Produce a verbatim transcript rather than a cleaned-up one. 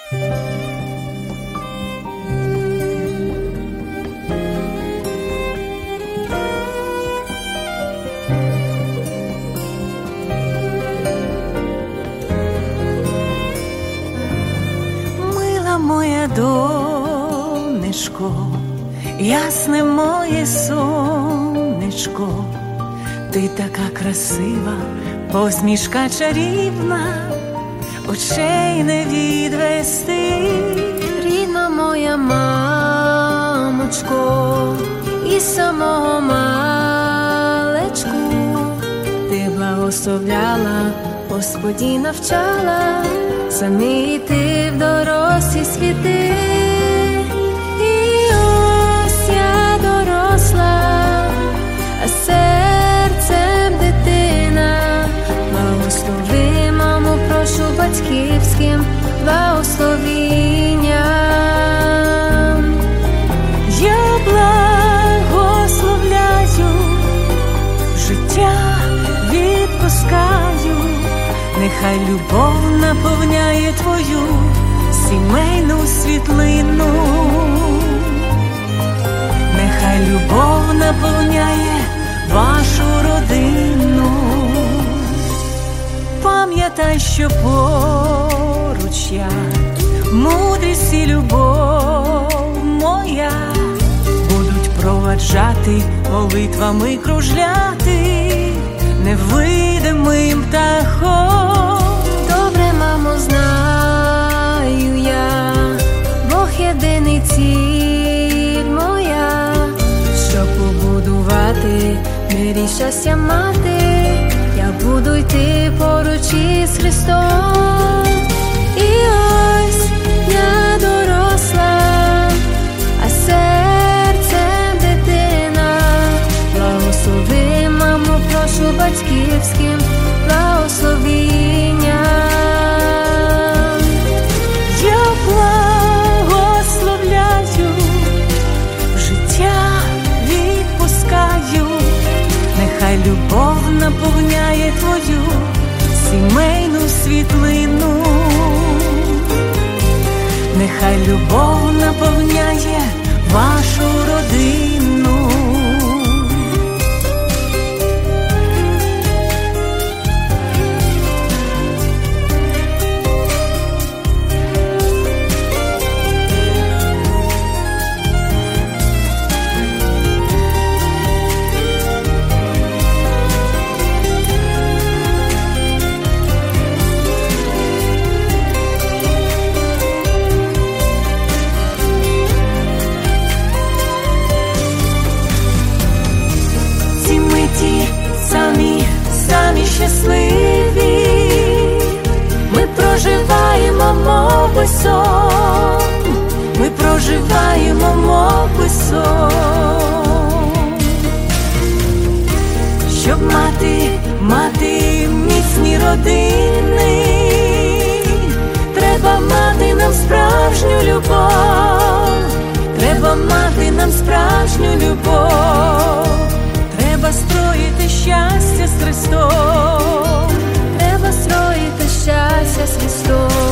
Моя донечко, ясне моє сонечко, ти така красива, посмішка чарівна, очей не відвести. Рідна моя мамочко, і самого малечку ти благословляла, Господі навчала, самі йти в дорослі світи. І ось я доросла, а серцем дитина. Благослови, маму, прошу батьківським благословінням. Я благословляю, життя відпускаю, нехай любов наповняє твою сімейну світлину. Нехай любов наповняє вашу родину. Пам'ятай, що поруч я, мудрість і любов моя будуть проваджати, молитвами кружляти невидимим птахом. Добре, мамо, знаю я, Бог єдиний ціль моя, щоб побудувати мирі щастя мати. Я буду йти поруч із Христом. І ось я доросла, а серцем дитина. Благослови, мамо, прошу батьківським благословінням. Я благословляю, життя відпускаю, нехай любов наповняє твою сімейну світлину. Нехай любов наповняє вашу родину. Самі, самі щасливі, ми проживаємо, мов би сон, ми проживаємо, мов би сон. Щоб мати, мати міцні родини, треба мати нам справжню любов, треба мати нам справжню любов. Треба строїти щастя з Христом. Треба строїти щастя з Христом.